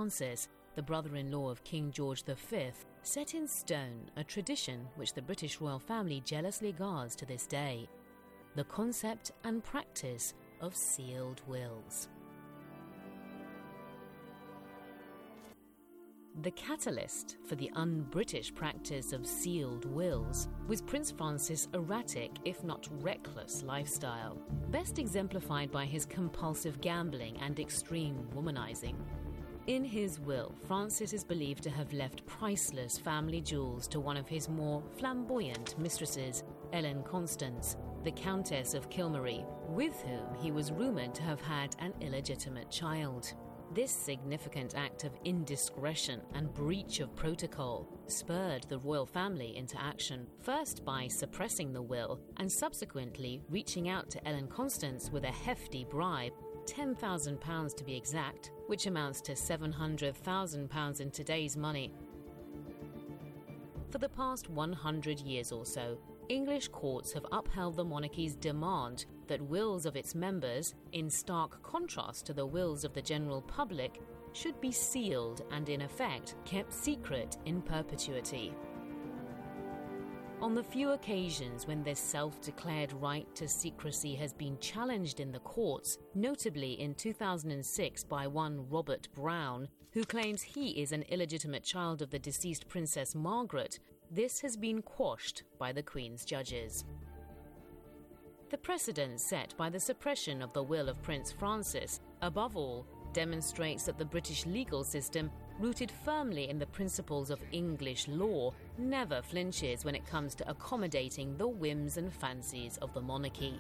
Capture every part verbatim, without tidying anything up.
Francis, the brother-in-law of King George the Fifth, set in stone a tradition which the British royal family jealously guards to this day: the concept and practice of sealed wills. The catalyst for the un-British practice of sealed wills was Prince Francis' erratic, if not reckless, lifestyle, best exemplified by his compulsive gambling and extreme womanizing. In his will, Francis is believed to have left priceless family jewels to one of his more flamboyant mistresses, Ellen Constance, the Countess of Kilmarie, with whom he was rumoured to have had an illegitimate child. This significant act of indiscretion and breach of protocol spurred the royal family into action, first by suppressing the will and subsequently reaching out to Ellen Constance with a hefty bribe, ten thousand pounds to be exact, which amounts to seven hundred thousand pounds in today's money. For the past one hundred years or so, English courts have upheld the monarchy's demand that wills of its members, in stark contrast to the wills of the general public, should be sealed and, in effect, kept secret in perpetuity. On the few occasions when this self-declared right to secrecy has been challenged in the courts, notably in two thousand six by one Robert Brown, who claims he is an illegitimate child of the deceased Princess Margaret, this has been quashed by the Queen's judges. The precedent set by the suppression of the will of Prince Francis, above all, demonstrates that the British legal system, rooted firmly in the principles of English law, never flinches when it comes to accommodating the whims and fancies of the monarchy.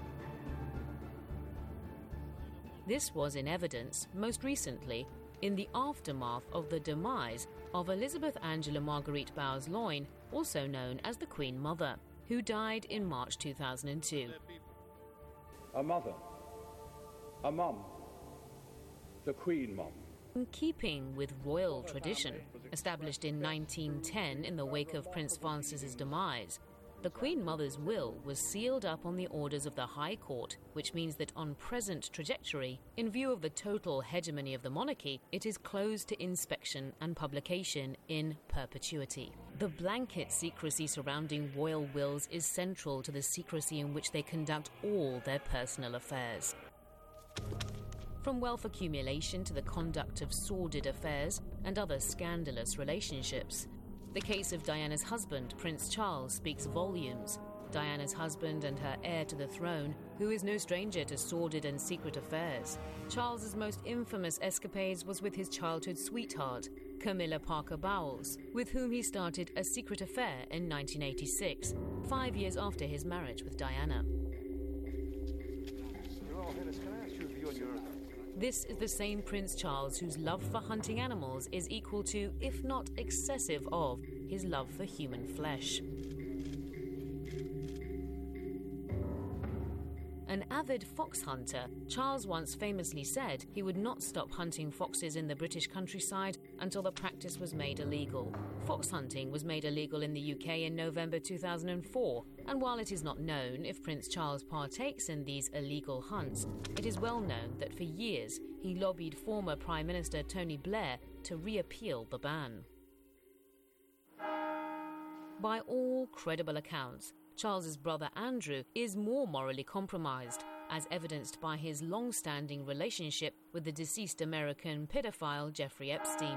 This was in evidence, most recently, in the aftermath of the demise of Elizabeth Angela Marguerite Bowes-Lyon, also known as the Queen Mother, who died in March two thousand two. A mother, a mum, the Queen Mum. In keeping with royal tradition, established in nineteen ten in the wake of Prince Francis's demise, the Queen Mother's will was sealed up on the orders of the High Court, which means that on present trajectory, in view of the total hegemony of the monarchy, it is closed to inspection and publication in perpetuity. The blanket secrecy surrounding royal wills is central to the secrecy in which they conduct all their personal affairs. From wealth accumulation to the conduct of sordid affairs and other scandalous relationships. The case of Diana's husband, Prince Charles, speaks volumes. Diana's husband and her heir to the throne, who is no stranger to sordid and secret affairs. Charles's most infamous escapades was with his childhood sweetheart, Camilla Parker Bowles, with whom he started a secret affair in nineteen eighty-six, five years after his marriage with Diana. This is the same Prince Charles whose love for hunting animals is equal to, if not excessive of, his love for human flesh. An avid fox hunter, Charles once famously said he would not stop hunting foxes in the British countryside until the practice was made illegal. Fox hunting was made illegal in the U K in November two thousand four, and while it is not known if Prince Charles partakes in these illegal hunts, it is well known that for years he lobbied former Prime Minister Tony Blair to reappeal the ban. By all credible accounts, Charles's brother Andrew is more morally compromised, as evidenced by his long-standing relationship with the deceased American pedophile Jeffrey Epstein.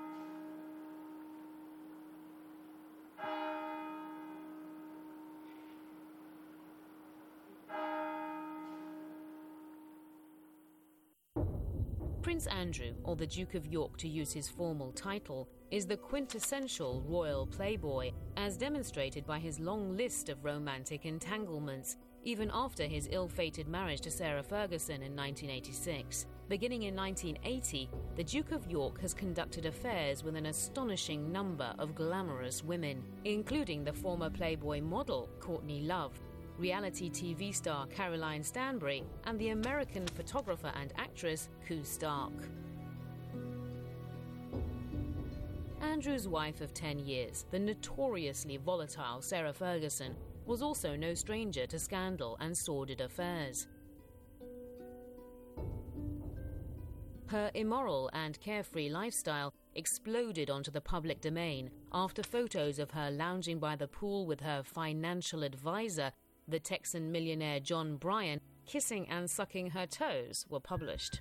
Prince Andrew, or the Duke of York to use his formal title, is the quintessential royal playboy, as demonstrated by his long list of romantic entanglements, even after his ill-fated marriage to Sarah Ferguson in nineteen eighty-six. Beginning in nineteen eighty, the Duke of York has conducted affairs with an astonishing number of glamorous women, including the former Playboy model Courtney Love, reality T V star Caroline Stanbury, and the American photographer and actress Koo Stark. Andrew's wife of ten years, the notoriously volatile Sarah Ferguson, was also no stranger to scandal and sordid affairs. Her immoral and carefree lifestyle exploded onto the public domain after photos of her lounging by the pool with her financial advisor, the Texan millionaire John Bryan, kissing and sucking her toes were published.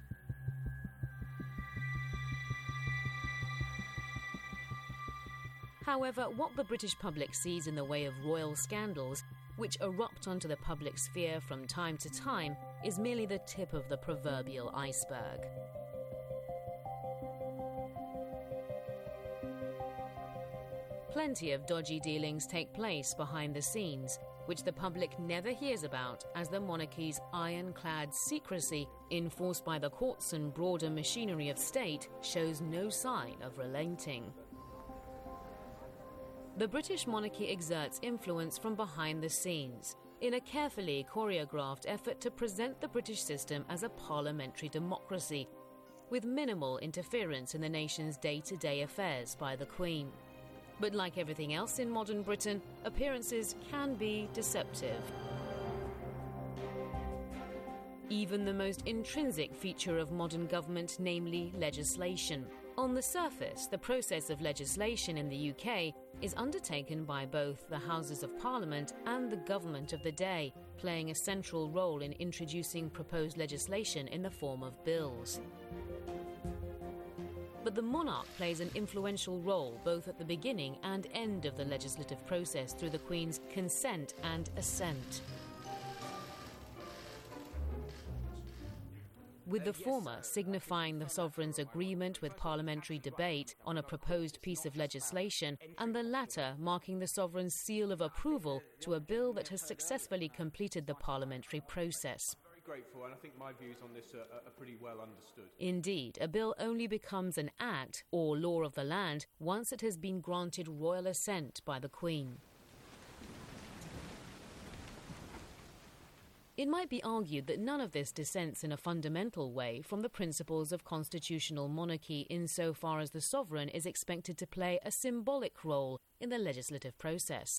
However, what the British public sees in the way of royal scandals, which erupt onto the public sphere from time to time, is merely the tip of the proverbial iceberg. Plenty of dodgy dealings take place behind the scenes, which the public never hears about, as the monarchy's ironclad secrecy, enforced by the courts and broader machinery of state, shows no sign of relenting. The British monarchy exerts influence from behind the scenes, in a carefully choreographed effort to present the British system as a parliamentary democracy, with minimal interference in the nation's day-to-day affairs by the Queen. But like everything else in modern Britain, appearances can be deceptive. Even the most intrinsic feature of modern government, namely legislation. On the surface, the process of legislation in the U K is undertaken by both the Houses of Parliament and the government of the day, playing a central role in introducing proposed legislation in the form of bills. But the monarch plays an influential role both at the beginning and end of the legislative process through the Queen's consent and assent. With the former signifying the sovereign's agreement with parliamentary debate on a proposed piece of legislation, and the latter marking the sovereign's seal of approval to a bill that has successfully completed the parliamentary process. Grateful, and I think my views on this are, are pretty well understood. Indeed, a bill only becomes an act or law of the land once it has been granted royal assent by the Queen. It might be argued that none of this dissents in a fundamental way from the principles of constitutional monarchy insofar as the sovereign is expected to play a symbolic role in the legislative process.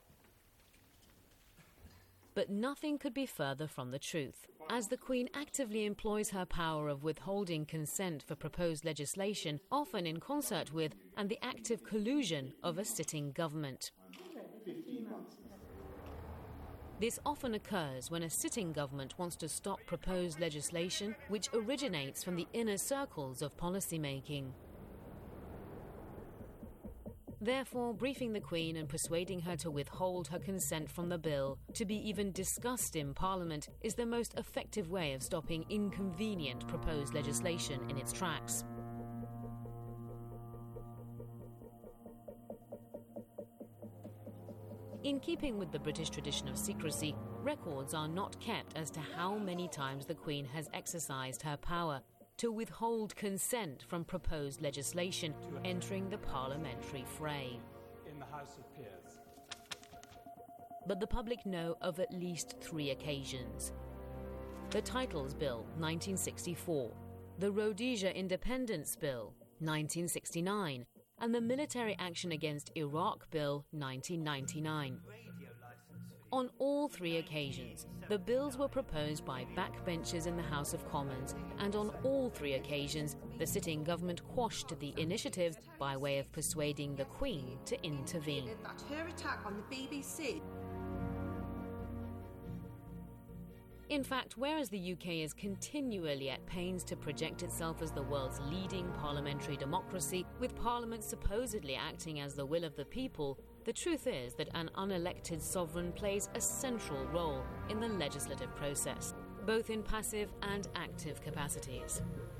But nothing could be further from the truth, as the Queen actively employs her power of withholding consent for proposed legislation, often in concert with and the active collusion of a sitting government. This often occurs when a sitting government wants to stop proposed legislation which originates from the inner circles of policymaking. Therefore, briefing the Queen and persuading her to withhold her consent from the bill to be even discussed in Parliament is the most effective way of stopping inconvenient proposed legislation in its tracks. In keeping with the British tradition of secrecy, records are not kept as to how many times the Queen has exercised her power to withhold consent from proposed legislation entering the parliamentary fray. In the House of Peers. But the public know of at least three occasions. The Titles Bill, nineteen sixty-four, the Rhodesia Independence Bill, nineteen sixty-nine, and the Military Action Against Iraq Bill, nineteen ninety-nine. On all three occasions, the bills were proposed by backbenchers in the House of Commons, and on all three occasions, the sitting government quashed the initiatives by way of persuading the Queen to intervene. That her attack on the B B C. In fact, whereas the U K is continually at pains to project itself as the world's leading parliamentary democracy, with Parliament supposedly acting as the will of the people, the truth is that an unelected sovereign plays a central role in the legislative process, both in passive and active capacities.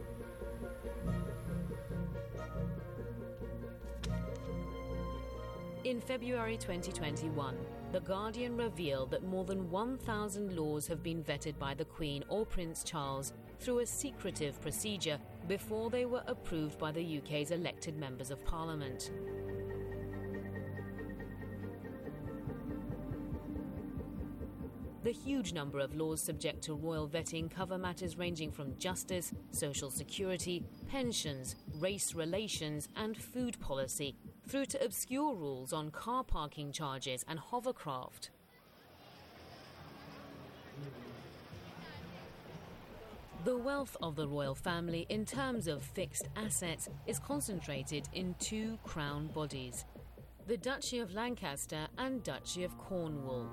In February twenty twenty-one, The Guardian revealed that more than one thousand laws have been vetted by the Queen or Prince Charles through a secretive procedure before they were approved by the U K's elected members of Parliament. The huge number of laws subject to royal vetting cover matters ranging from justice, social security, pensions, race relations, and food policy, through to obscure rules on car parking charges and hovercraft. The wealth of the royal family in terms of fixed assets is concentrated in two crown bodies, the Duchy of Lancaster and Duchy of Cornwall.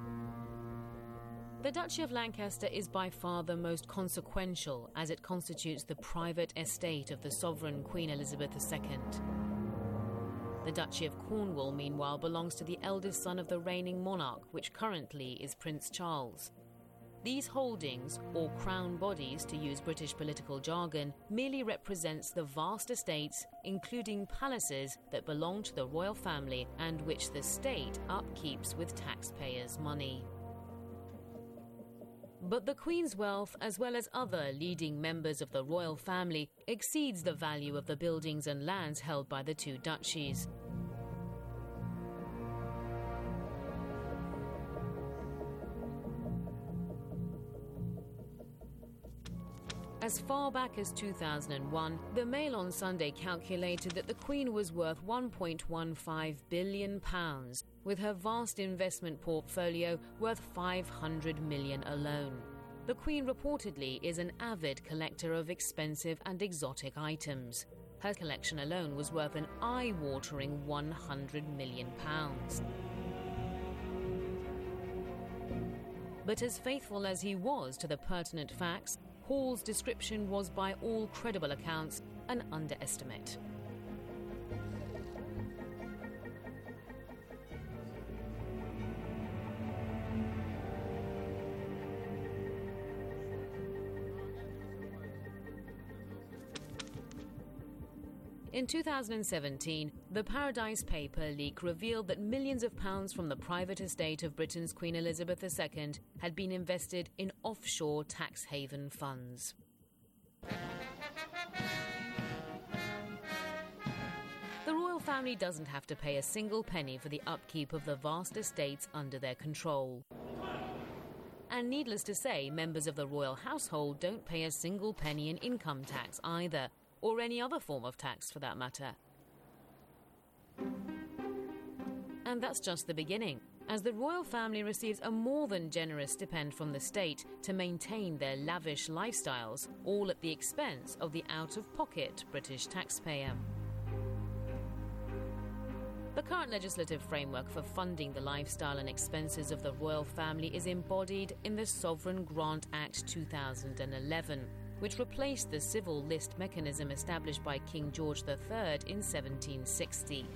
The Duchy of Lancaster is by far the most consequential, as it constitutes the private estate of the sovereign Queen Elizabeth the Second. The Duchy of Cornwall, meanwhile, belongs to the eldest son of the reigning monarch, which currently is Prince Charles. These holdings, or crown bodies to use British political jargon, merely represents the vast estates, including palaces, that belong to the royal family and which the state upkeeps with taxpayers' money. But the Queen's wealth, as well as other leading members of the royal family, exceeds the value of the buildings and lands held by the two duchies. As far back as two thousand one, the Mail on Sunday calculated that the Queen was worth one point one five billion pounds, with her vast investment portfolio worth five hundred million pounds alone. The Queen reportedly is an avid collector of expensive and exotic items. Her collection alone was worth an eye-watering one hundred million pounds. But as faithful as he was to the pertinent facts, Hall's description was, by all credible accounts, an underestimate. In two thousand seventeen, the Paradise Paper leak revealed that millions of pounds from the private estate of Britain's Queen Elizabeth the Second had been invested in offshore tax haven funds. The royal family doesn't have to pay a single penny for the upkeep of the vast estates under their control. And needless to say, members of the royal household don't pay a single penny in income tax either, or any other form of tax for that matter. And that's just the beginning, as the royal family receives a more than generous stipend from the state to maintain their lavish lifestyles, all at the expense of the out-of-pocket British taxpayer. The current legislative framework for funding the lifestyle and expenses of the royal family is embodied in the Sovereign Grant Act two thousand eleven, which replaced the civil list mechanism established by King George the Third in seventeen sixty.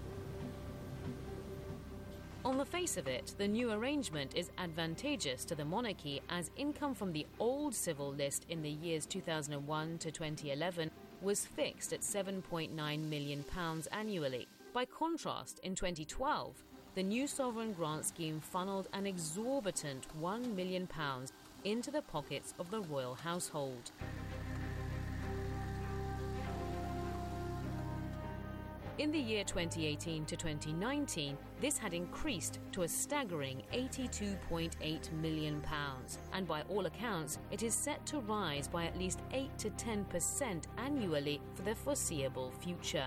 On the face of it, the new arrangement is advantageous to the monarchy, as income from the old civil list in the years two thousand one to twenty eleven was fixed at seven point nine million pounds annually. By contrast, in twenty twelve, the new sovereign grant scheme funneled an exorbitant one million pounds into the pockets of the royal household. In the year twenty eighteen to twenty nineteen, this had increased to a staggering eighty-two point eight million pounds, and by all accounts, it is set to rise by at least eight to ten percent annually for the foreseeable future.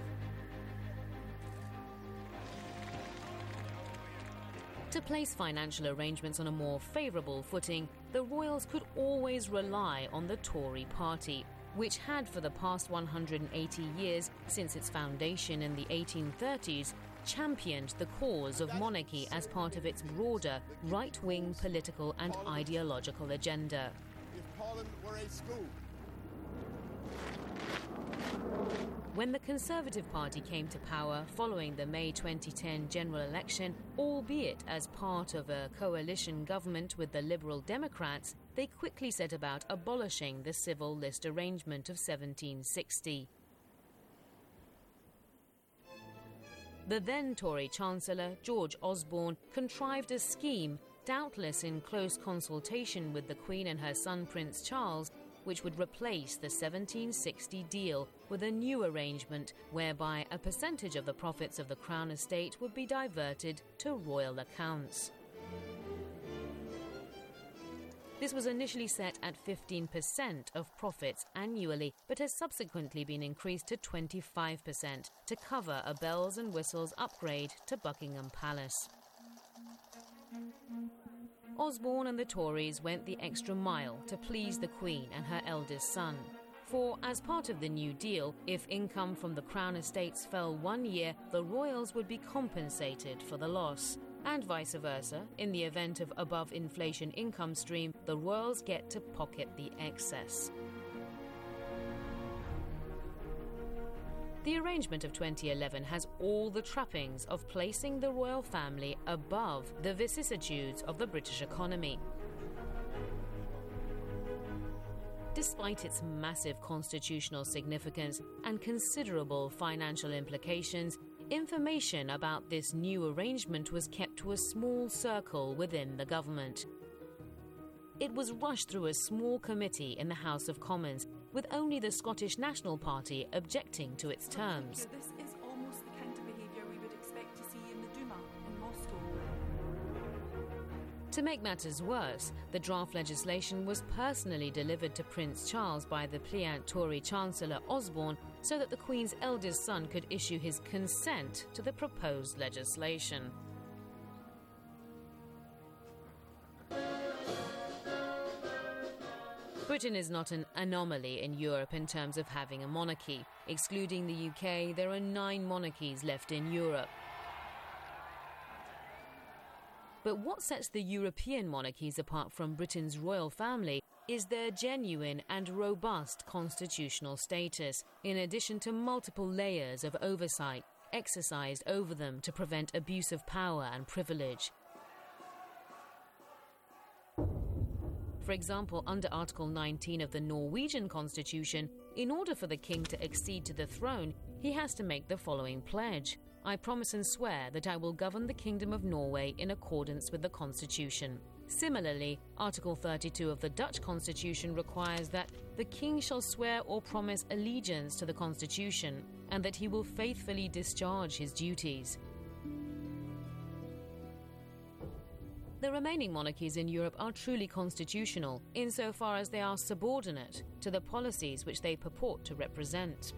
To place financial arrangements on a more favourable footing, the royals could always rely on the Tory party, which had for the past one hundred eighty years, since its foundation in the eighteen thirties, championed the cause of monarchy as part of its broader right-wing political and ideological agenda. If Parliament were a school. When the Conservative Party came to power following the May twenty ten general election, albeit as part of a coalition government with the Liberal Democrats, they quickly set about abolishing the civil list arrangement of seventeen sixty. The then Tory Chancellor, George Osborne, contrived a scheme, doubtless in close consultation with the Queen and her son Prince Charles, which would replace the seventeen sixty deal with a new arrangement whereby a percentage of the profits of the Crown estate would be diverted to royal accounts. This was initially set at fifteen percent of profits annually, but has subsequently been increased to twenty-five percent to cover a bells and whistles upgrade to Buckingham Palace. Osborne and the Tories went the extra mile to please the Queen and her eldest son. For, as part of the New Deal, if income from the Crown estates fell one year, the royals would be compensated for the loss. And vice versa, in the event of above-inflation income stream, the royals get to pocket the excess. The arrangement of twenty eleven has all the trappings of placing the royal family above the vicissitudes of the British economy. Despite its massive constitutional significance and considerable financial implications, information about this new arrangement was kept to a small circle within the government. It was rushed through a small committee in the House of Commons, with only the Scottish National Party objecting to its terms. This is almost the kind of behaviour we would expect to see in the Duma in Moscow. To make matters worse, the draft legislation was personally delivered to Prince Charles by the pliant Tory Chancellor Osborne so that the Queen's eldest son could issue his consent to the proposed legislation. Britain is not an anomaly in Europe in terms of having a monarchy. Excluding the U K, there are nine monarchies left in Europe. But what sets the European monarchies apart from Britain's royal family is their genuine and robust constitutional status, in addition to multiple layers of oversight exercised over them to prevent abuse of power and privilege. For example, under Article nineteen of the Norwegian Constitution, in order for the king to accede to the throne, he has to make the following pledge: I promise and swear that I will govern the Kingdom of Norway in accordance with the Constitution. Similarly, Article thirty-two of the Dutch Constitution requires that the king shall swear or promise allegiance to the Constitution and that he will faithfully discharge his duties. The remaining monarchies in Europe are truly constitutional, insofar as they are subordinate to the policies which they purport to represent.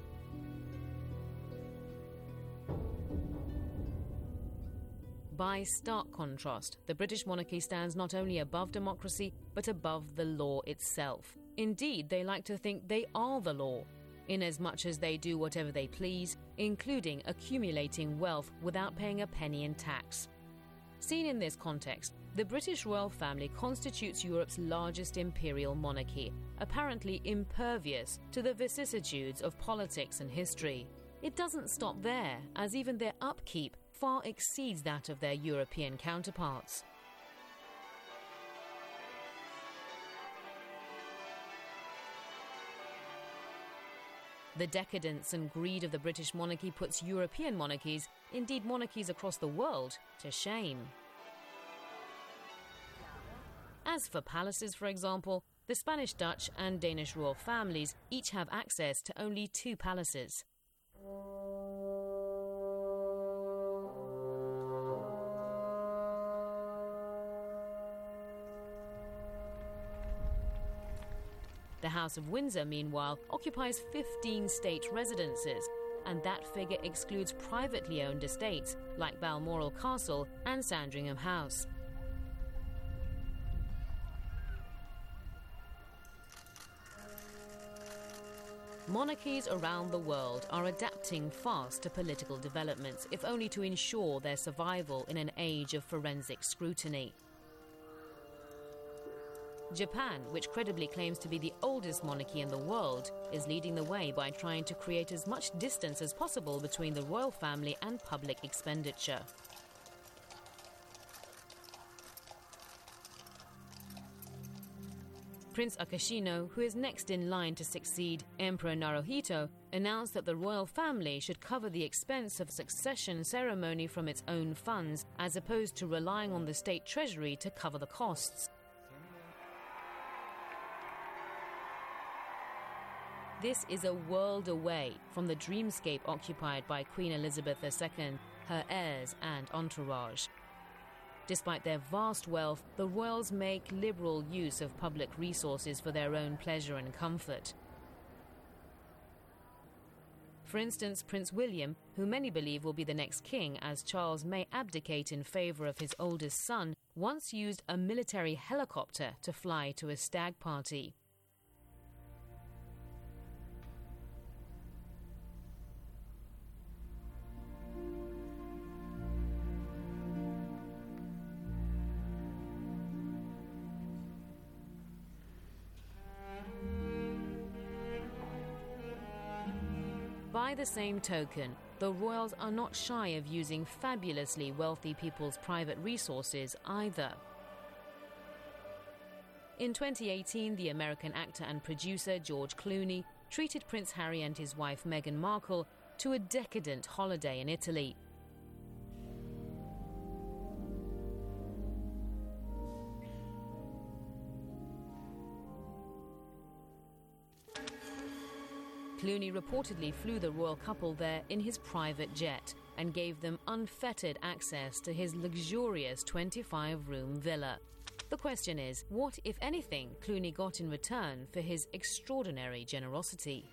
By stark contrast, the British monarchy stands not only above democracy, but above the law itself. Indeed, they like to think they are the law, inasmuch as they do whatever they please, including accumulating wealth without paying a penny in tax. Seen in this context, the British royal family constitutes Europe's largest imperial monarchy, apparently impervious to the vicissitudes of politics and history. It doesn't stop there, as even their upkeep far exceeds that of their European counterparts. The decadence and greed of the British monarchy puts European monarchies, indeed monarchies across the world, to shame. As for palaces, for example, the Spanish, Dutch and Danish royal families each have access to only two palaces. The House of Windsor, meanwhile, occupies fifteen state residences, and that figure excludes privately owned estates like Balmoral Castle and Sandringham House. Monarchies around the world are adapting fast to political developments, if only to ensure their survival in an age of forensic scrutiny. Japan, which credibly claims to be the oldest monarchy in the world, is leading the way by trying to create as much distance as possible between the royal family and public expenditure. Prince Akashino, who is next in line to succeed Emperor Naruhito, announced that the royal family should cover the expense of succession ceremony from its own funds, as opposed to relying on the state treasury to cover the costs. This is a world away from the dreamscape occupied by Queen Elizabeth the Second, her heirs and entourage. Despite their vast wealth, the royals make liberal use of public resources for their own pleasure and comfort. For instance, Prince William, who many believe will be the next king as Charles may abdicate in favour of his oldest son, once used a military helicopter to fly to a stag party. By the same token, the royals are not shy of using fabulously wealthy people's private resources either. In twenty eighteen, the American actor and producer George Clooney treated Prince Harry and his wife Meghan Markle to a decadent holiday in Italy. Clooney reportedly flew the royal couple there in his private jet and gave them unfettered access to his luxurious twenty-five room villa. The question is, what, if anything, Clooney got in return for his extraordinary generosity?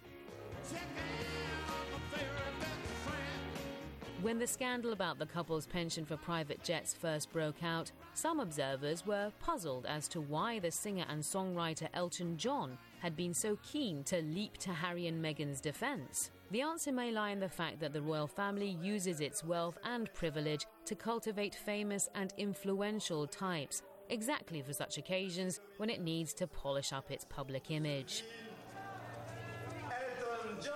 When the scandal about the couple's penchant for private jets first broke out, some observers were puzzled as to why the singer and songwriter Elton John had been so keen to leap to Harry and Meghan's defence. The answer may lie in the fact that the royal family uses its wealth and privilege to cultivate famous and influential types, exactly for such occasions when it needs to polish up its public image. Elton John!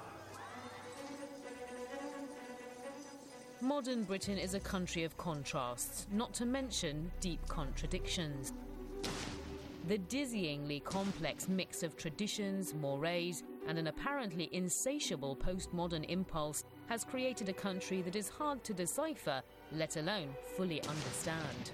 Modern Britain is a country of contrasts, not to mention deep contradictions. The dizzyingly complex mix of traditions, mores, and an apparently insatiable postmodern impulse has created a country that is hard to decipher, let alone fully understand.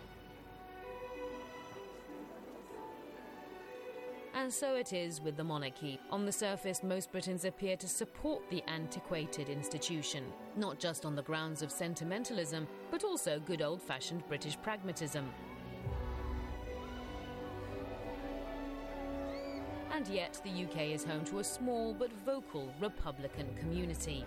And so it is with the monarchy. On the surface, most Britons appear to support the antiquated institution, not just on the grounds of sentimentalism, but also good old-fashioned British pragmatism. And yet, the U K is home to a small but vocal Republican community.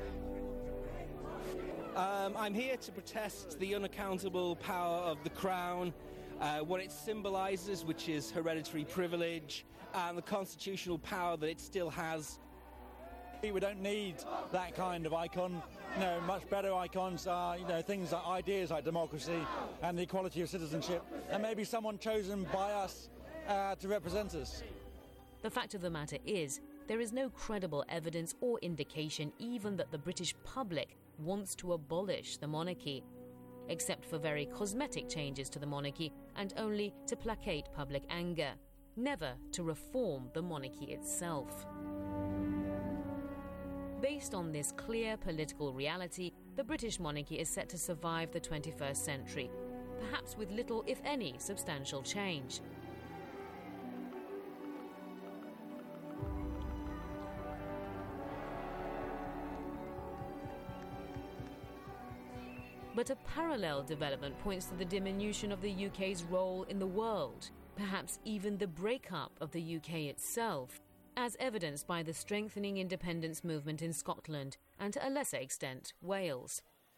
Um, I'm here to protest the unaccountable power of the Crown, uh, what it symbolises, which is hereditary privilege, and the constitutional power that it still has. We don't need that kind of icon. You know, much better icons are, you know, things like ideas like democracy and the equality of citizenship, and maybe someone chosen by us uh, to represent us. The fact of the matter is, there is no credible evidence or indication even that the British public wants to abolish the monarchy, except for very cosmetic changes to the monarchy and only to placate public anger, never to reform the monarchy itself. Based on this clear political reality, the British monarchy is set to survive the twenty-first century, perhaps with little, if any, substantial change. But a parallel development points to the diminution of the U K's role in the world, perhaps even the breakup of the U K itself, as evidenced by the strengthening independence movement in Scotland and, to a lesser extent, Wales.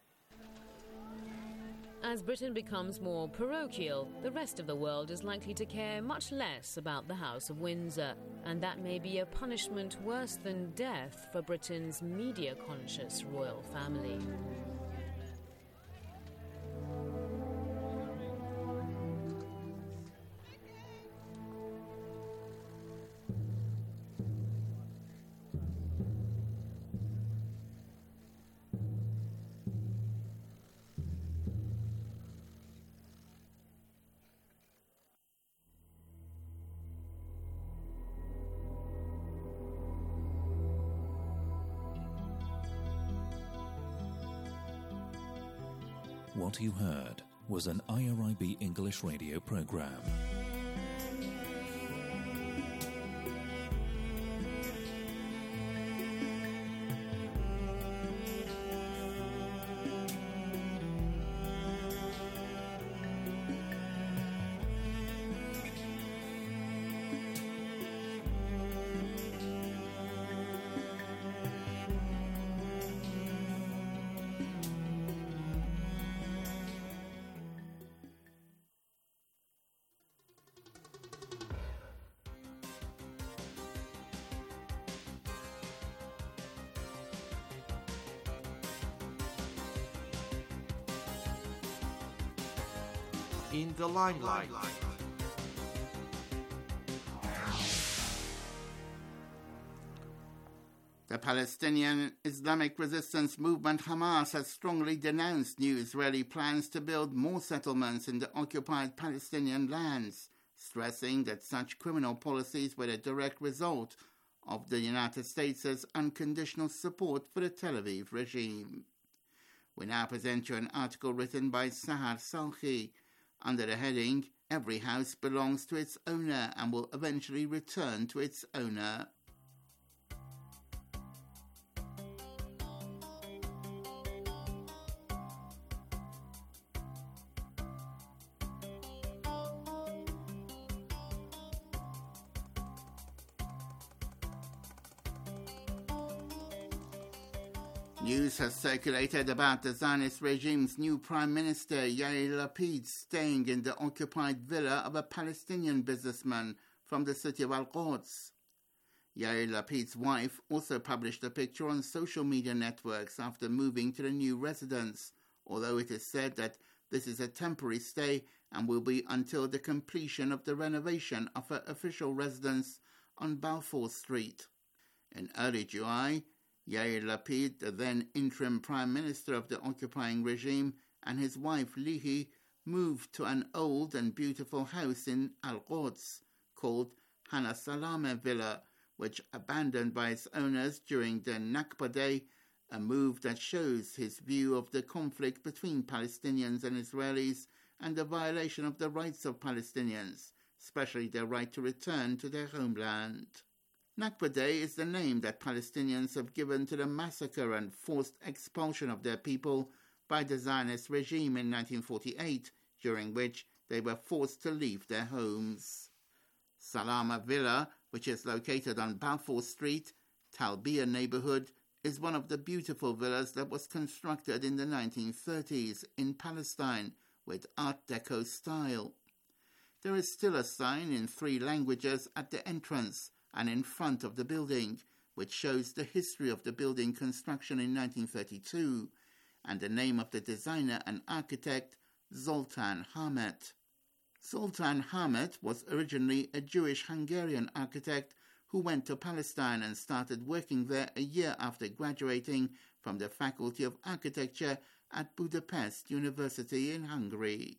As Britain becomes more parochial, the rest of the world is likely to care much less about the House of Windsor, and that may be a punishment worse than death for Britain's media-conscious royal family. What you heard was an I R I B English radio program. in the limelight. The Palestinian Islamic Resistance Movement Hamas has strongly denounced new Israeli plans to build more settlements in the occupied Palestinian lands, stressing that such criminal policies were a direct result of the United States' unconditional support for the Tel Aviv regime. We now present you an article written by Sahar Salhi under the heading, "Every house belongs to its owner and will eventually return to its owner." News has circulated about the Zionist regime's new Prime Minister Yair Lapid staying in the occupied villa of a Palestinian businessman from the city of Al-Quds. Yair Lapid's wife also published a picture on social media networks after moving to the new residence, although it is said that this is a temporary stay and will be until the completion of the renovation of her official residence on Balfour Street. In early July, Yair Lapid, the then interim Prime Minister of the occupying regime, and his wife Lihi moved to an old and beautiful house in Al-Quds called Hana Salame Villa, which abandoned by its owners during the Nakba Day, a move that shows his view of the conflict between Palestinians and Israelis and the violation of the rights of Palestinians, especially their right to return to their homeland. Nakba Day is the name that Palestinians have given to the massacre and forced expulsion of their people by the Zionist regime in nineteen forty-eight, during which they were forced to leave their homes. Salama Villa, which is located on Balfour Street, Talbiya neighborhood, is one of the beautiful villas that was constructed in the nineteen thirties in Palestine with Art Deco style. There is still a sign in three languages at the entrance and in front of the building, which shows the history of the building construction in nineteen thirty-two, and the name of the designer and architect, Zoltan Hamet. Zoltan Hamet was originally a Jewish Hungarian architect who went to Palestine and started working there a year after graduating from the Faculty of Architecture at Budapest University in Hungary.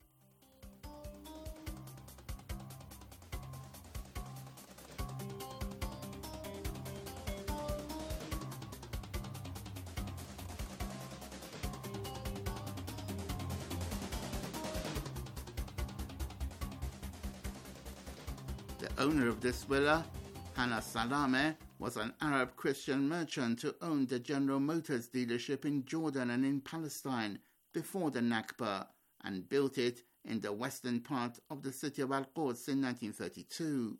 The owner of this villa, Hana Salame, was an Arab Christian merchant who owned the General Motors dealership in Jordan and in Palestine before the Nakba, and built it in the western part of the city of Al-Quds in nineteen thirty-two.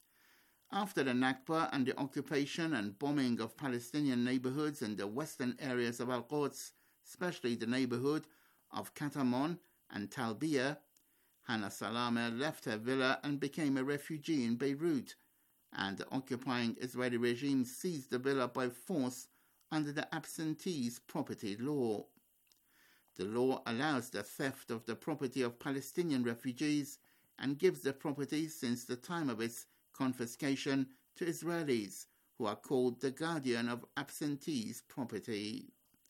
After the Nakba and the occupation and bombing of Palestinian neighborhoods in the western areas of Al-Quds, especially the neighborhood of Katamon and Talbiya, Hana Salame left her villa and became a refugee in Beirut, and the occupying Israeli regime seized the villa by force under the absentees property law. The law allows the theft of the property of Palestinian refugees and gives the property since the time of its confiscation to Israelis, who are called the guardian of absentees property.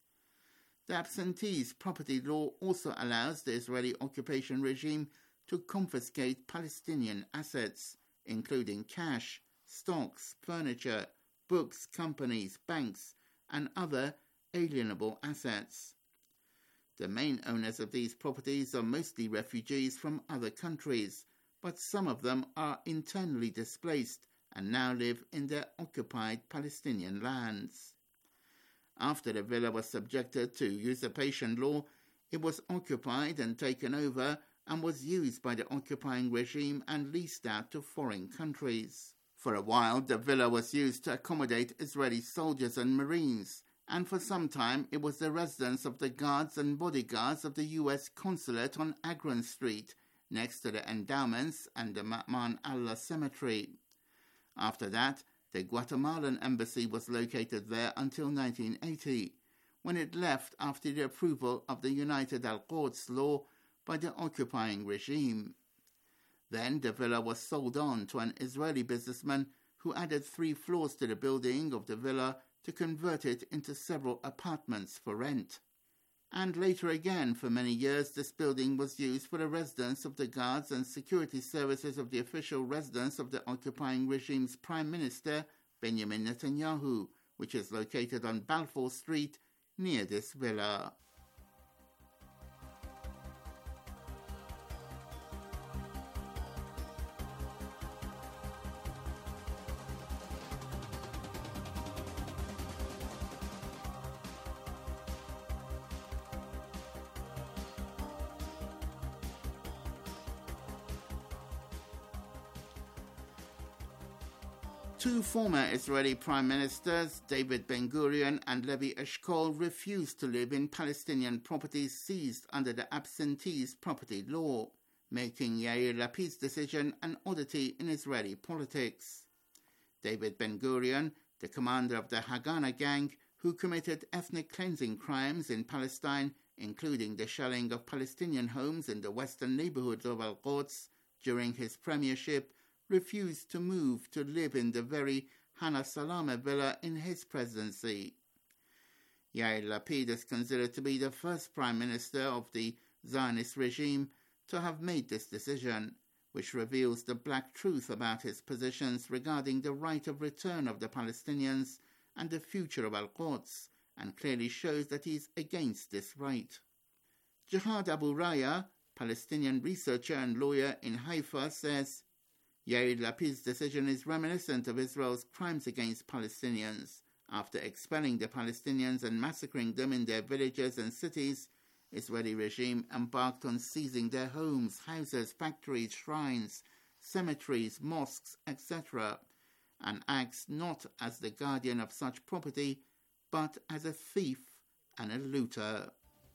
The absentees property law also allows the Israeli occupation regime to confiscate Palestinian assets, including cash, stocks, furniture, books, companies, banks, and other alienable assets. The main owners of these properties are mostly refugees from other countries, but some of them are internally displaced and now live in their occupied Palestinian lands. After the villa was subjected to usurpation law, it was occupied and taken over and was used by the occupying regime and leased out to foreign countries. For a while, the villa was used to accommodate Israeli soldiers and Marines, and for some time it was the residence of the guards and bodyguards of the U S consulate on Agron Street, next to the endowments and the Ma'man Allah Cemetery. After that, the Guatemalan embassy was located there until nineteen eighty, when it left after the approval of the United Al-Quds law, by the occupying regime. Then the villa was sold on to an Israeli businessman who added three floors to the building of the villa to convert it into several apartments for rent. And later again, for many years, this building was used for the residence of the guards and security services of the official residence of the occupying regime's Prime Minister, Benjamin Netanyahu, which is located on Balfour Street near this villa. Two former Israeli prime ministers, David Ben-Gurion and Levi Eshkol, refused to live in Palestinian properties seized under the absentees property law, making Yair Lapid's decision an oddity in Israeli politics. David Ben-Gurion, the commander of the Haganah gang, who committed ethnic cleansing crimes in Palestine, including the shelling of Palestinian homes in the western neighborhood of Al-Quds during his premiership, refused to move to live in the very Hana Salama villa in his presidency. Yair Lapid is considered to be the first prime minister of the Zionist regime to have made this decision, which reveals the black truth about his positions regarding the right of return of the Palestinians and the future of Al-Quds, and clearly shows that he is against this right. Jihad Abu Raya, Palestinian researcher and lawyer in Haifa, says, Yair Lapid's decision is reminiscent of Israel's crimes against Palestinians. After expelling the Palestinians and massacring them in their villages and cities, Israeli regime embarked on seizing their homes, houses, factories, shrines, cemeteries, mosques, et cetera, and acts not as the guardian of such property, but as a thief and a looter.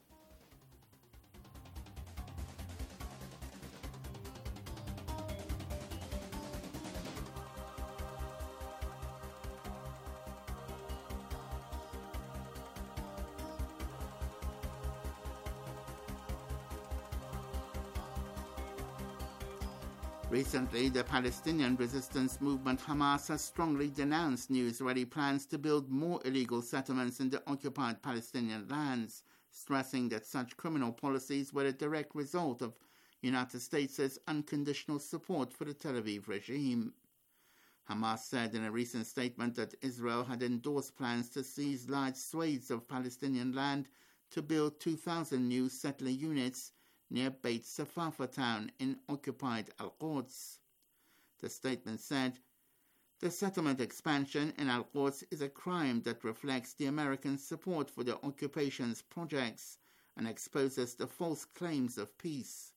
Recently, the Palestinian resistance movement Hamas has strongly denounced new Israeli plans to build more illegal settlements in the occupied Palestinian lands, stressing that such criminal policies were a direct result of United States' unconditional support for the Tel Aviv regime. Hamas said in a recent statement that Israel had endorsed plans to seize large swathes of Palestinian land to build two thousand new settler units near Beit Safafa town in occupied Al-Quds. The statement said, "The settlement expansion in Al-Quds is a crime that reflects the American support for the occupation's projects and exposes the false claims of peace."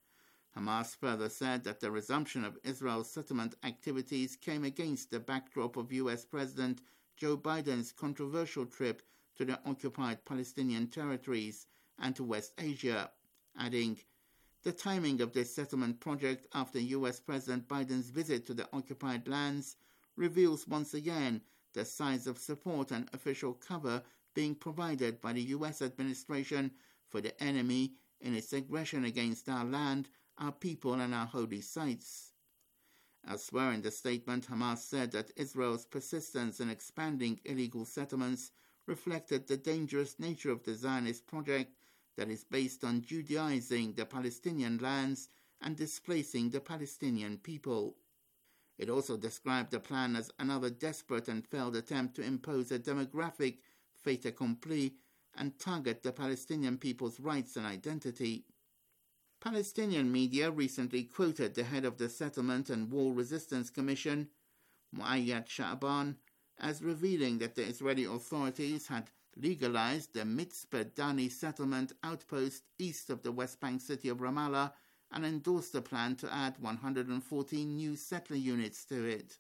Hamas further said that the resumption of Israel's settlement activities came against the backdrop of U S President Joe Biden's controversial trip to the occupied Palestinian territories and to West Asia, adding, "The timing of this settlement project after U S President Biden's visit to the occupied lands reveals once again the size of support and official cover being provided by the U S administration for the enemy in its aggression against our land, our people and our holy sites." Elsewhere in the statement, Hamas said that Israel's persistence in expanding illegal settlements reflected the dangerous nature of the Zionist project that is based on Judaizing the Palestinian lands and displacing the Palestinian people. It also described the plan as another desperate and failed attempt to impose a demographic fait accompli and target the Palestinian people's rights and identity. Palestinian media recently quoted the head of the Settlement and Wall Resistance Commission, Muayyad Sha'ban, as revealing that the Israeli authorities had legalized the Mitzpeh Dani settlement outpost east of the West Bank city of Ramallah and endorsed the plan to add one hundred fourteen new settler units to it.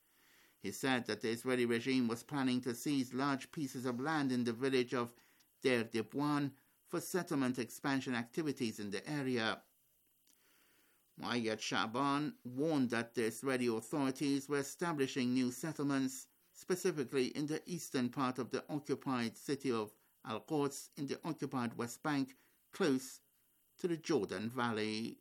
He said that the Israeli regime was planning to seize large pieces of land in the village of Deir Dibwan for settlement expansion activities in the area. Muayyad Sha'ban warned that the Israeli authorities were establishing new settlements, specifically in the eastern part of the occupied city of Al-Quds in the occupied West Bank, close to the Jordan Valley.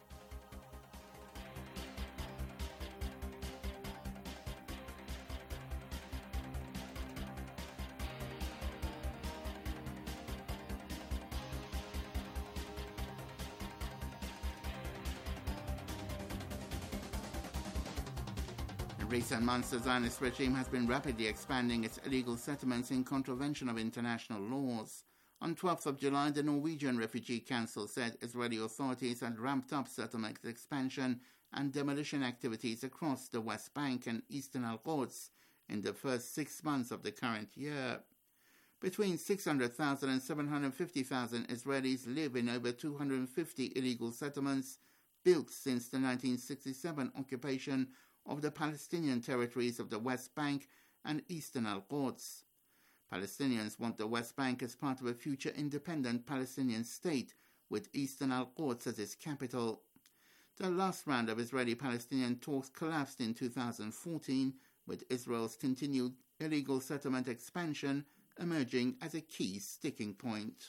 In recent months, the Zionist regime has been rapidly expanding its illegal settlements in contravention of international laws. On twelfth of July, the Norwegian Refugee Council said Israeli authorities had ramped up settlement expansion and demolition activities across the West Bank and Eastern Al-Quds in the first six months of the current year. Between six hundred thousand and seven hundred fifty thousand Israelis live in over two hundred fifty illegal settlements built since the nineteen sixty-seven occupation of the Palestinian territories of the West Bank and Eastern Al-Quds. Palestinians want the West Bank as part of a future independent Palestinian state with Eastern Al-Quds as its capital. The last round of Israeli-Palestinian talks collapsed in two thousand fourteen, with Israel's continued illegal settlement expansion emerging as a key sticking point.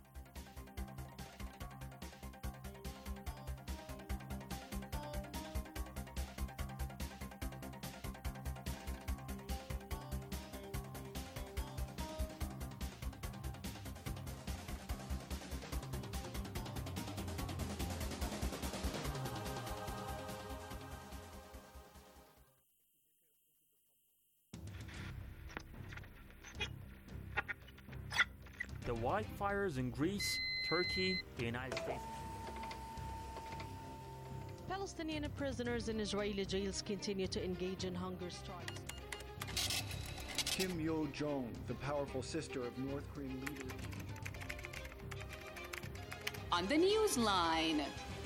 The wildfires in Greece, Turkey, the United States. Palestinian prisoners in Israeli jails continue to engage in hunger strikes. Kim Yo-jong, the powerful sister of North Korean leader. On the Newsline.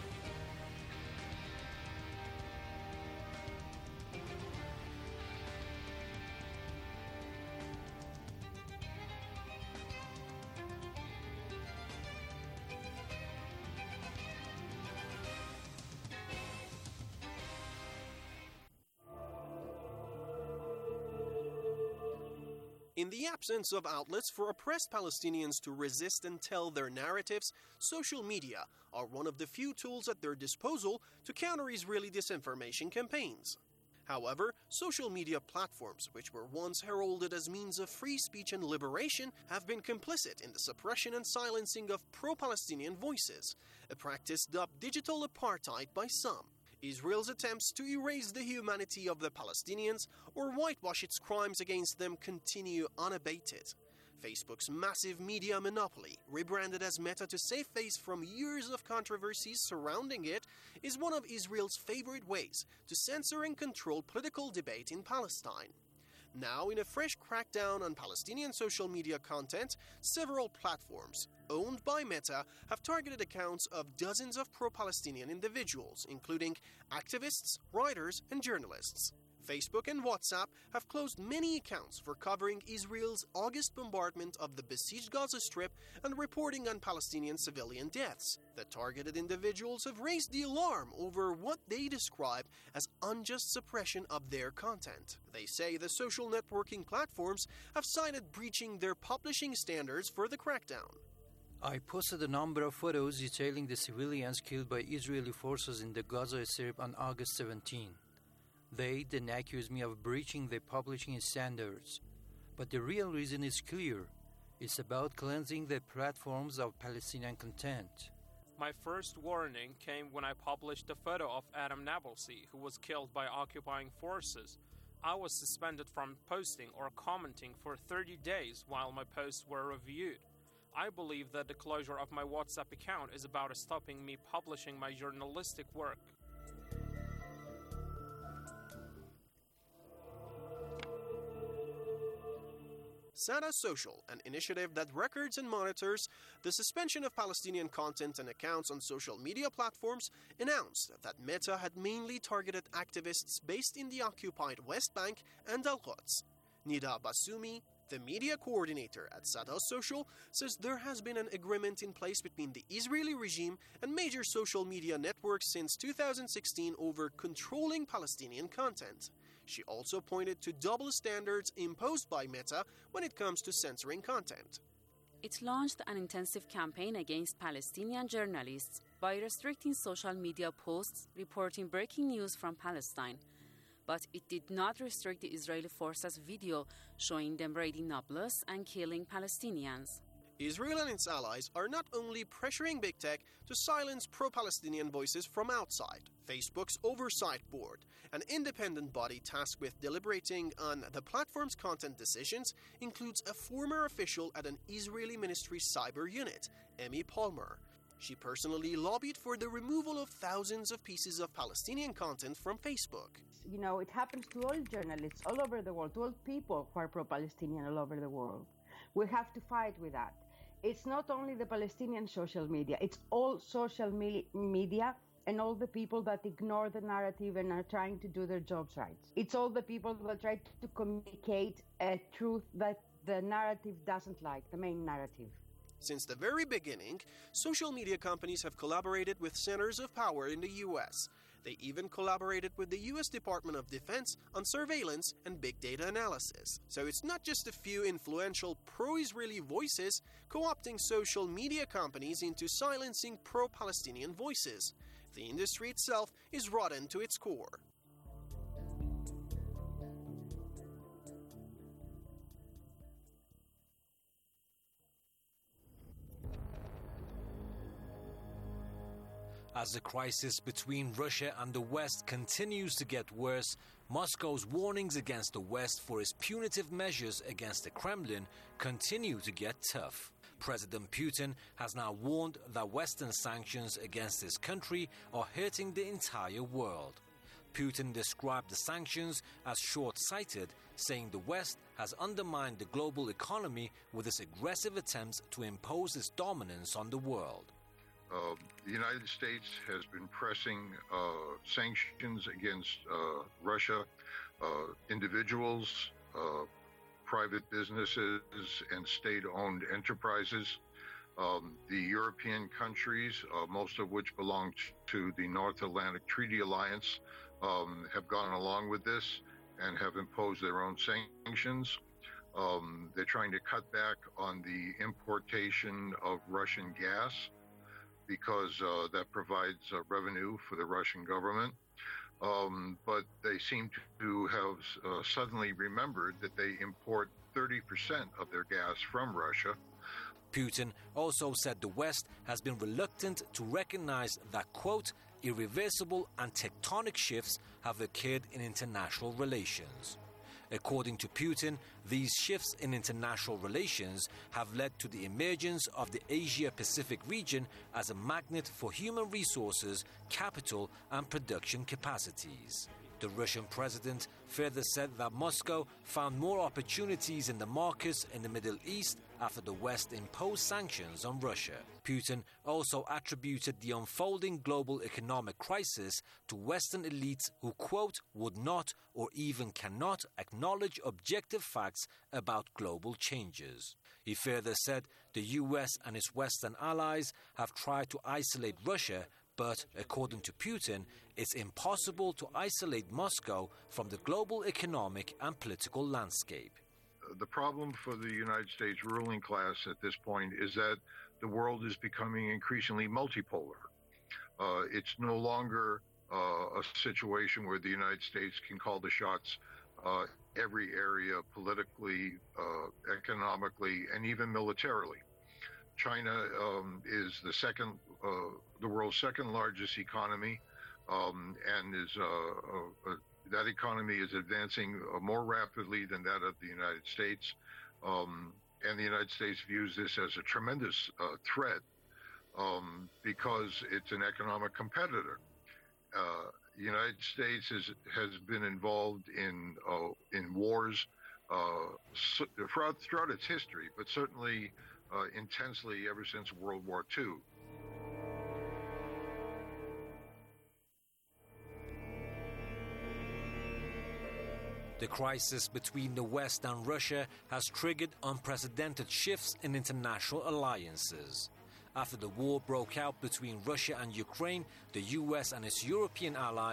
In the absence of outlets for oppressed Palestinians to resist and tell their narratives, social media are one of the few tools at their disposal to counter Israeli disinformation campaigns. However, social media platforms, which were once heralded as means of free speech and liberation, have been complicit in the suppression and silencing of pro-Palestinian voices, a practice dubbed digital apartheid by some. Israel's attempts to erase the humanity of the Palestinians or whitewash its crimes against them continue unabated. Facebook's massive media monopoly, rebranded as Meta to save face from years of controversies surrounding it, is one of Israel's favorite ways to censor and control political debate in Palestine. Now, in a fresh crackdown on Palestinian social media content, several platforms, owned by Meta, have targeted accounts of dozens of pro-Palestinian individuals, including activists, writers, and journalists. Facebook and WhatsApp have closed many accounts for covering Israel's August bombardment of the besieged Gaza Strip and reporting on Palestinian civilian deaths. The targeted individuals have raised the alarm over what they describe as unjust suppression of their content. They say the social networking platforms have cited breaching their publishing standards for the crackdown. I posted a number of photos detailing the civilians killed by Israeli forces in the Gaza Strip on August seventeenth. They then accuse me of breaching the publishing standards. But the real reason is clear. It's about cleansing the platforms of Palestinian content. My first warning came when I published a photo of Adam Nabulsi, who was killed by occupying forces. I was suspended from posting or commenting for thirty days while my posts were reviewed. I believe that the closure of my WhatsApp account is about stopping me publishing my journalistic work. Sada Social, an initiative that records and monitors the suspension of Palestinian content and accounts on social media platforms, announced that Meta had mainly targeted activists based in the occupied West Bank and Al-Quds. Nida Basumi, the media coordinator at Sada Social, says there has been an agreement in place between the Israeli regime and major social media networks since two thousand sixteen over controlling Palestinian content. She also pointed to double standards imposed by Meta when it comes to censoring content. it launched an intensive campaign against Palestinian journalists by restricting social media posts reporting breaking news from Palestine. But it did not restrict the Israeli forces' video showing them raiding Nablus and killing Palestinians. Israel and its allies are not only pressuring big tech to silence pro-Palestinian voices from outside. Facebook's Oversight Board, an independent body tasked with deliberating on the platform's content decisions, includes a former official at an Israeli ministry cyber unit, Emmy Palmer. She personally lobbied for the removal of thousands of pieces of Palestinian content from Facebook. You know, it happens to all journalists all over the world, to all people who are pro-Palestinian all over the world. We have to fight with that. It's not only the Palestinian social media, it's all social me- media and all the people that ignore the narrative and are trying to do their jobs right. It's all the people that try to communicate a truth that the narrative doesn't like, the main narrative. Since the very beginning, social media companies have collaborated with centers of power in the U S. They even collaborated with the U S Department of Defense on surveillance and big data analysis. So it's not just a few influential pro-Israeli voices co-opting social media companies into silencing pro-Palestinian voices. The industry itself is rotten to its core. As the crisis between Russia and the West continues to get worse, Moscow's warnings against the West for its punitive measures against the Kremlin continue to get tough. President Putin has now warned that Western sanctions against his country are hurting the entire world. Putin described the sanctions as short-sighted, saying the West has undermined the global economy with its aggressive attempts to impose its dominance on the world. Uh, the United States has been pressing uh, sanctions against uh, Russia, uh, individuals, uh, private businesses, and state-owned enterprises. Um, the European countries, uh, most of which belong to the North Atlantic Treaty Alliance, um, have gone along with this and have imposed their own sanctions. Um, they're trying to cut back on the importation of Russian gas, because uh, that provides uh, revenue for the Russian government. Um, but they seem to have uh, suddenly remembered that they import thirty percent of their gas from Russia. Putin also said the West has been reluctant to recognize that, quote, irreversible and tectonic shifts have occurred in international relations. According to Putin, these shifts in international relations have led to the emergence of the Asia-Pacific region as a magnet for human resources, capital, and production capacities. The Russian president further said that Moscow found more opportunities in the markets in the Middle East after the West imposed sanctions on Russia. Putin also attributed the unfolding global economic crisis to Western elites who, quote, would not or even cannot acknowledge objective facts about global changes. He further said the U S and its Western allies have tried to isolate Russia, but, according to Putin, it's impossible to isolate Moscow from the global economic and political landscape. The problem for the United States ruling class at this point is that the world is becoming increasingly multipolar. Uh, it's no longer uh, a situation where the United States can call the shots uh, every area politically, uh, economically, and even militarily. China um, is the second, uh, the world's second largest economy, um, and is uh, uh, uh, that economy is advancing uh, more rapidly than that of the United States, um, and the United States views this as a tremendous uh, threat um, because it's an economic competitor. Uh, the United States is, has been involved in uh, in wars uh, so, throughout, throughout its history, but certainly uh, intensely ever since World War Two. The crisis between the West and Russia has triggered unprecedented shifts in international alliances. After the war broke out between Russia and Ukraine, the U S and its European allies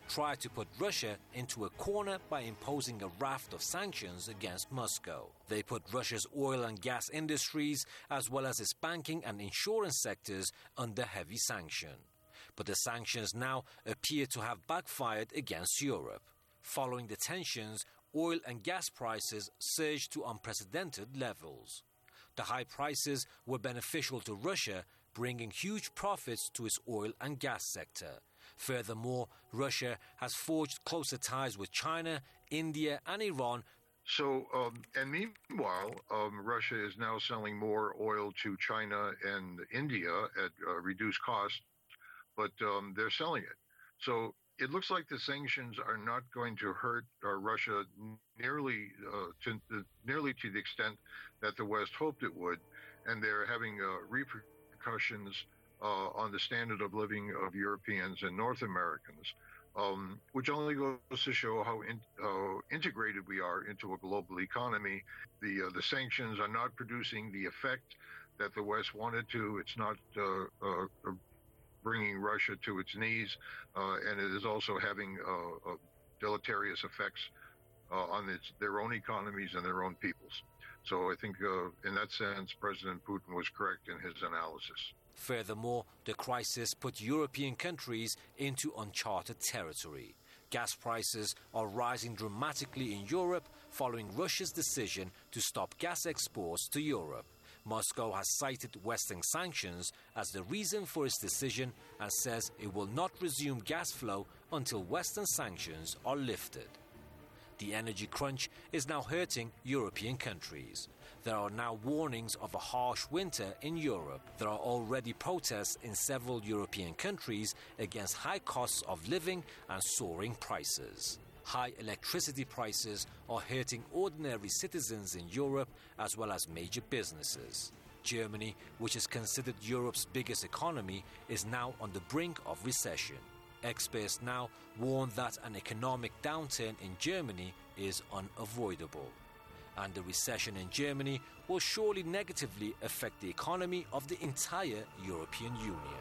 tried to put Russia into a corner by imposing a raft of sanctions against Moscow. They put Russia's oil and gas industries, as well as its banking and insurance sectors, under heavy sanction. But the sanctions now appear to have backfired against Europe. Following the tensions, oil and gas prices surged to unprecedented levels. The high prices were beneficial to Russia, bringing huge profits to its oil and gas sector. Furthermore, Russia has forged closer ties with China, India, and Iran. So, um, and meanwhile, um, Russia is now selling more oil to China and India at uh, reduced cost, but um, they're selling it. So it looks like the sanctions are not going to hurt uh, Russia nearly uh, to uh, nearly to the extent that the West hoped it would, and they're having uh, repercussions uh, on the standard of living of Europeans and North Americans, um, which only goes to show how, in, how integrated we are into a global economy. The uh, the sanctions are not producing the effect that the West wanted to. It's not uh, uh, bringing Russia to its knees, uh, and it is also having uh, uh, deleterious effects uh, on its, their own economies and their own peoples. So I think uh, in that sense, President Putin was correct in his analysis. Furthermore, the crisis put European countries into uncharted territory. Gas prices are rising dramatically in Europe following Russia's decision to stop gas exports to Europe. Moscow has cited Western sanctions as the reason for its decision and says it will not resume gas flow until Western sanctions are lifted. The energy crunch is now hurting European countries. There are now warnings of a harsh winter in Europe. There are already protests in several European countries against high costs of living and soaring prices. High electricity prices are hurting ordinary citizens in Europe as well as major businesses. Germany, which is considered Europe's biggest economy, is now on the brink of recession. Experts now warn that an economic downturn in Germany is unavoidable. And the recession in Germany will surely negatively affect the economy of the entire European Union.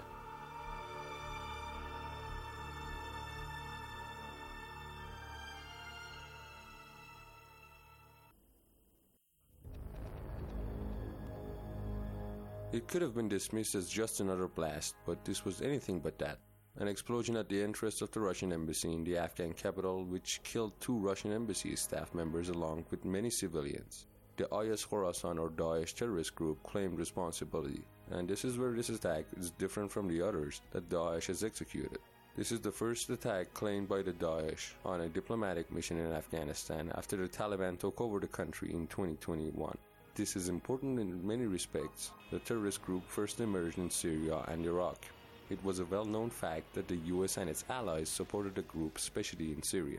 It could have been dismissed as just another blast, but this was anything but that. An explosion at the entrance of the Russian embassy in the Afghan capital, which killed two Russian embassy staff members along with many civilians. The I S Khorasan or Daesh terrorist group claimed responsibility, and this is where this attack is different from the others that Daesh has executed. This is the first attack claimed by the Daesh on a diplomatic mission in Afghanistan after the Taliban took over the country in twenty twenty-one. This is important in many respects. The terrorist group first emerged in Syria and Iraq. It was a well-known fact that the U S and its allies supported the group, especially in Syria.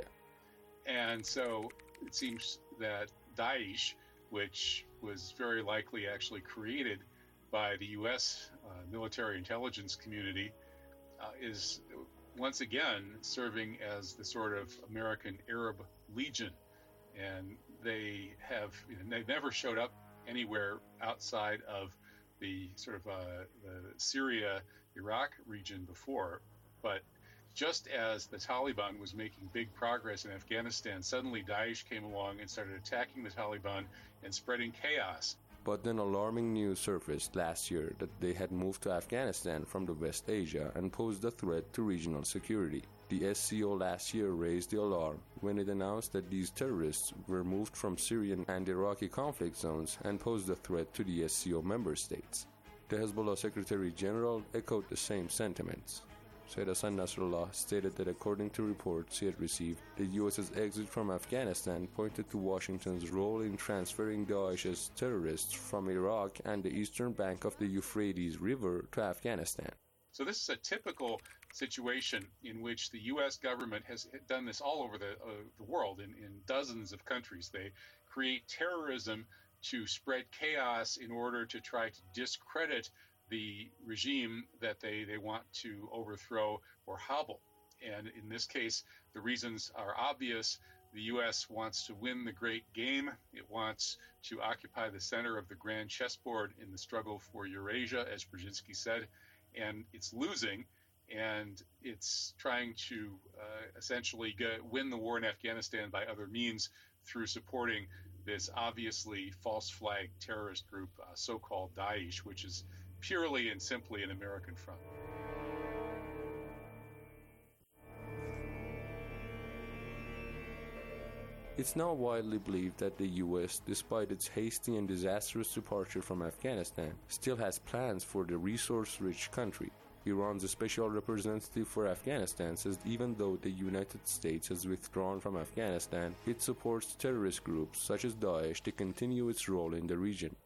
And so it seems that Daesh, which was very likely actually created by the U S uh, military intelligence community, uh, is once again serving as the sort of American Arab Legion. And they have, you know, they've never showed up anywhere outside of the sort of uh, the Syria, Iraq region before. But just as the Taliban was making big progress in Afghanistan, suddenly Daesh came along and started attacking the Taliban and spreading chaos. But then alarming news surfaced last year that they had moved to Afghanistan from the West Asia and posed a threat to regional security. The S C O last year raised the alarm when it announced that these terrorists were moved from Syrian and Iraqi conflict zones and posed a threat to the S C O member states. The Hezbollah Secretary General echoed the same sentiments. Said Hassan Nasrallah stated that according to reports he had received, the U S's exit from Afghanistan pointed to Washington's role in transferring Daesh's terrorists from Iraq and the eastern bank of the Euphrates River to Afghanistan. So this is a typical situation in which the U S government has done this all over the, uh, the world in, in dozens of countries. They create terrorism to spread chaos in order to try to discredit the regime that they, they want to overthrow or hobble. And in this case, the reasons are obvious. The U S wants to win the great game. It wants to occupy the center of the grand chessboard in the struggle for Eurasia, as Brzezinski said, and it's losing. and it's trying to uh, essentially go, win the war in Afghanistan by other means through supporting this obviously false flag terrorist group, uh, so-called Daesh, which is purely and simply an American front. It's now widely believed that the U S, despite its hasty and disastrous departure from Afghanistan, still has plans for the resource-rich country. Iran's special representative for Afghanistan says even though the United States has withdrawn from Afghanistan, it supports terrorist groups such as Daesh to continue its role in the region.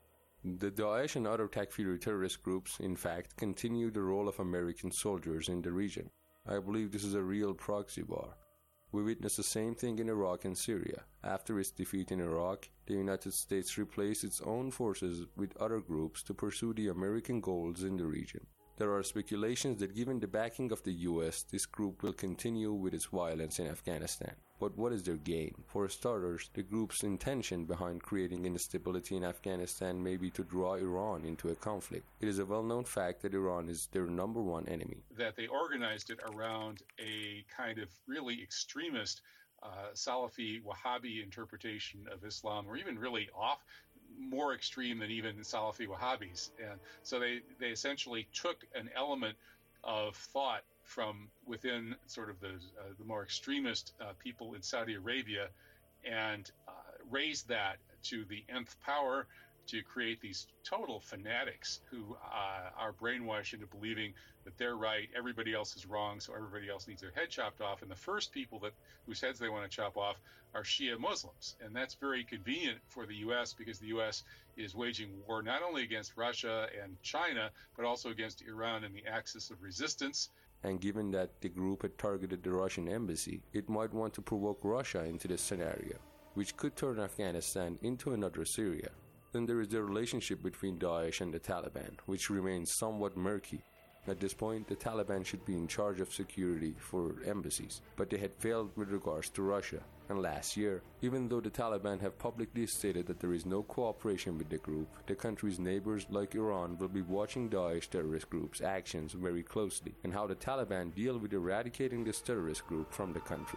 The Daesh and other Takfiri terrorist groups, in fact, continue the role of American soldiers in the region. I believe this is a real proxy war. We witnessed the same thing in Iraq and Syria. After its defeat in Iraq, the United States replaced its own forces with other groups to pursue the American goals in the region. There are speculations that given the backing of the U S, this group will continue with its violence in Afghanistan. But what is their gain? For starters, the group's intention behind creating instability in Afghanistan may be to draw Iran into a conflict. It is a well-known fact that Iran is their number one enemy. That they organized it around a kind of really extremist uh, Salafi Wahhabi interpretation of Islam, or even really off, more extreme than even Salafi Wahhabis. And so they, they essentially took an element of thought from within sort of the, uh, the more extremist uh, people in Saudi Arabia and uh, raised that to the nth power to create these total fanatics who uh, are brainwashed into believing that they're right, everybody else is wrong, so everybody else needs their head chopped off. And the first people that whose heads they want to chop off are Shia Muslims. And that's very convenient for the U S because the U S is waging war not only against Russia and China, but also against Iran and the axis of resistance. And given that the group had targeted the Russian embassy, it might want to provoke Russia into this scenario, which could turn Afghanistan into another Syria. Then there is the relationship between Daesh and the Taliban, which remains somewhat murky. At this point, the Taliban should be in charge of security for embassies, but they had failed with regards to Russia. And last year, even though the Taliban have publicly stated that there is no cooperation with the group, the country's neighbors like Iran will be watching Daesh terrorist group's actions very closely and how the Taliban deal with eradicating this terrorist group from the country.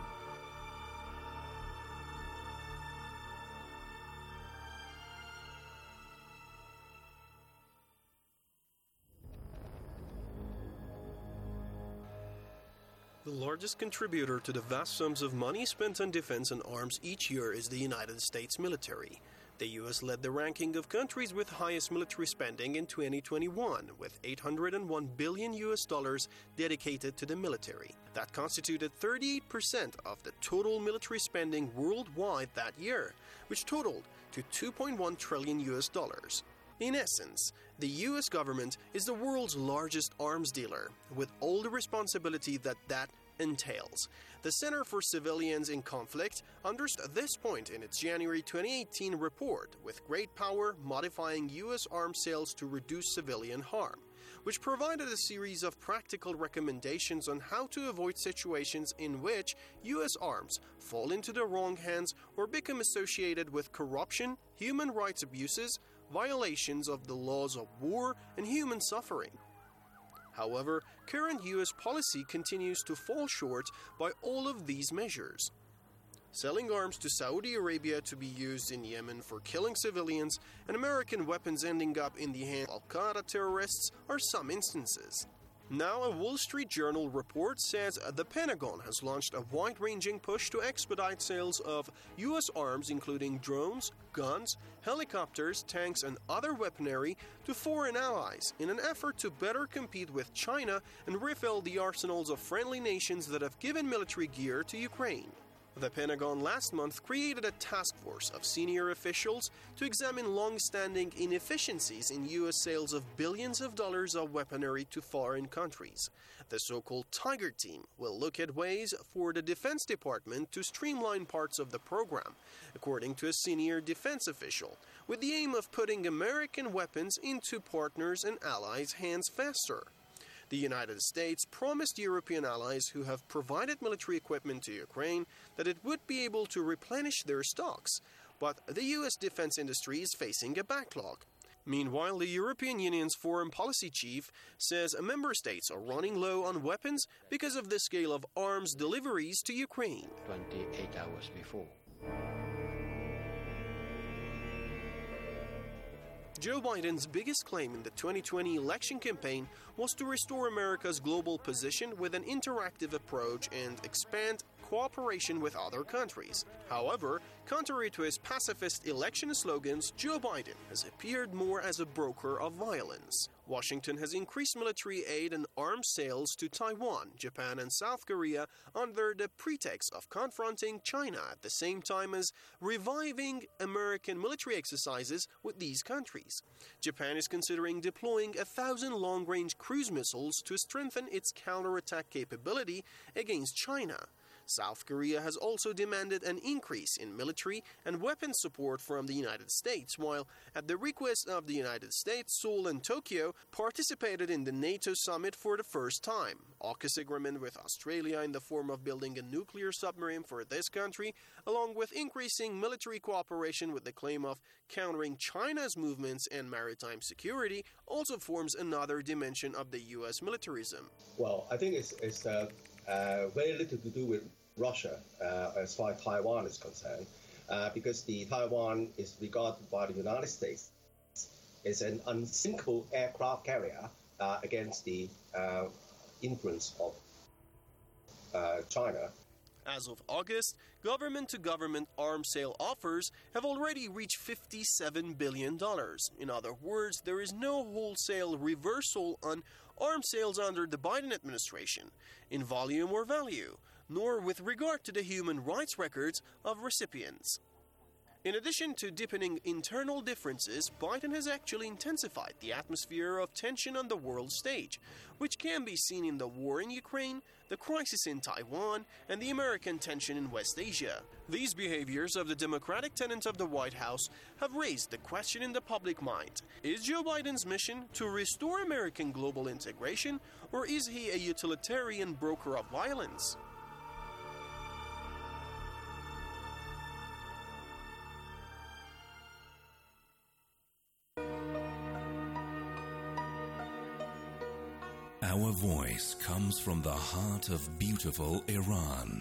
The largest contributor to the vast sums of money spent on defense and arms each year is the United States military. The U S led the ranking of countries with highest military spending in twenty twenty-one, with eight hundred one billion U S dollars dedicated to the military. That constituted thirty-eight percent of the total military spending worldwide that year, which totaled to two point one trillion U S dollars. In essence, the U S government is the world's largest arms dealer, with all the responsibility that that entails. The Center for Civilians in Conflict understood this point in its January twenty eighteen report, with great power modifying U S arms sales to reduce civilian harm, which provided a series of practical recommendations on how to avoid situations in which U S arms fall into the wrong hands or become associated with corruption, human rights abuses, violations of the laws of war, and human suffering. However, current U S policy continues to fall short by all of these measures. Selling arms to Saudi Arabia to be used in Yemen for killing civilians and American weapons ending up in the hands of Al-Qaeda terrorists are some instances. Now, a Wall Street Journal report says the Pentagon has launched a wide-ranging push to expedite sales of U S arms, including drones, guns, helicopters, tanks, and other weaponry to foreign allies in an effort to better compete with China and refill the arsenals of friendly nations that have given military gear to Ukraine. The Pentagon last month created a task force of senior officials to examine long-standing inefficiencies in U S sales of billions of dollars of weaponry to foreign countries. The so-called Tiger Team will look at ways for the Defense Department to streamline parts of the program, according to a senior defense official, with the aim of putting American weapons into partners' and allies' hands faster. The United States promised European allies who have provided military equipment to Ukraine that it would be able to replenish their stocks, but the U S defense industry is facing a backlog. Meanwhile, the European Union's foreign policy chief says member states are running low on weapons because of the scale of arms deliveries to Ukraine. twenty-eight hours before. Joe Biden's biggest claim in the twenty twenty election campaign was to restore America's global position with an interactive approach and expand cooperation with other countries. However, contrary to his pacifist election slogans, Joe Biden has appeared more as a broker of violence. Washington has increased military aid and arms sales to Taiwan, Japan, and South Korea under the pretext of confronting China at the same time as reviving American military exercises with these countries. Japan is considering deploying a thousand long-range cruise missiles to strengthen its counterattack capability against China. South Korea has also demanded an increase in military and weapons support from the United States, while at the request of the United States, Seoul and Tokyo participated in the NATO summit for the first time. AUKUS agreement with Australia in the form of building a nuclear submarine for this country, along with increasing military cooperation with the claim of countering China's movements and maritime security, also forms another dimension of the U S militarism. Well, I think it's, it's uh, uh, very little to do with Russia uh, as far as Taiwan is concerned, uh, because the Taiwan is regarded by the United States as an unsinkable aircraft carrier uh, against the uh, influence of uh, China. As of August, government-to-government arms sale offers have already reached fifty-seven billion dollars. In other words, there is no wholesale reversal on arms sales under the Biden administration, in volume or value, nor with regard to the human rights records of recipients. In addition to deepening internal differences, Biden has actually intensified the atmosphere of tension on the world stage, which can be seen in the war in Ukraine, the crisis in Taiwan, and the American tension in West Asia. These behaviors of the Democratic tenant of the White House have raised the question in the public mind: is Joe Biden's mission to restore American global integration, or is he a utilitarian broker of violence? Our voice comes from the heart of beautiful Iran.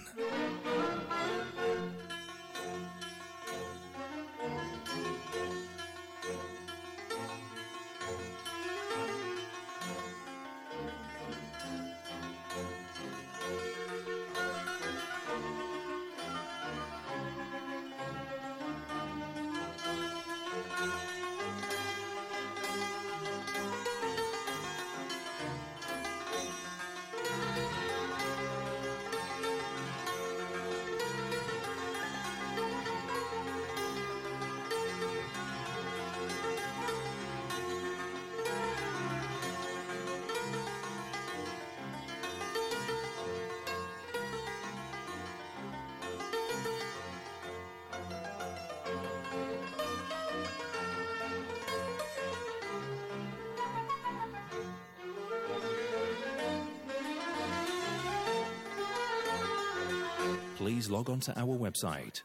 Please log on to our website,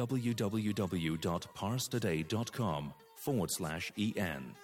www.parstoday.com forward slash en.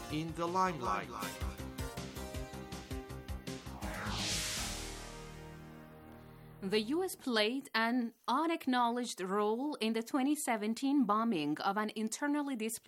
in the limelight. The U S played an unacknowledged role in the twenty seventeen bombing of an internally displaced